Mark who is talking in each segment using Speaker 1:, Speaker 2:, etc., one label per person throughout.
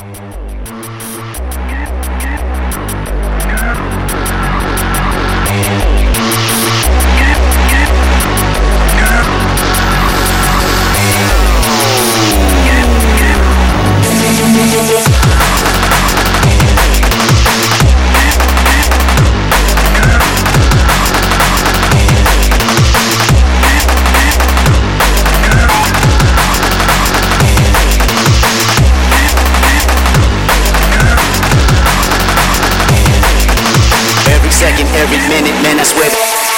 Speaker 1: Second, every minute, man, I swear.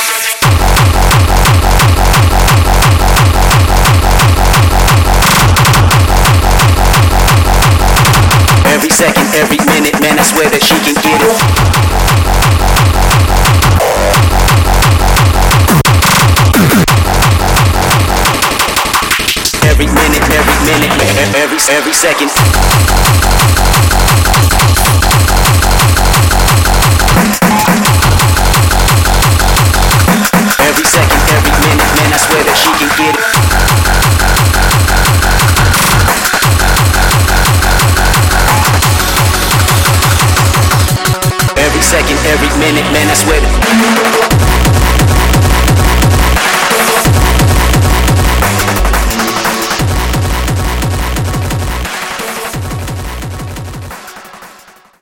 Speaker 1: Every second, every minute, man, I swear that she can get it. Every minute, every second. Every second, every minute, man, I swear that she can get it. Every second, every minute, man, I swear that.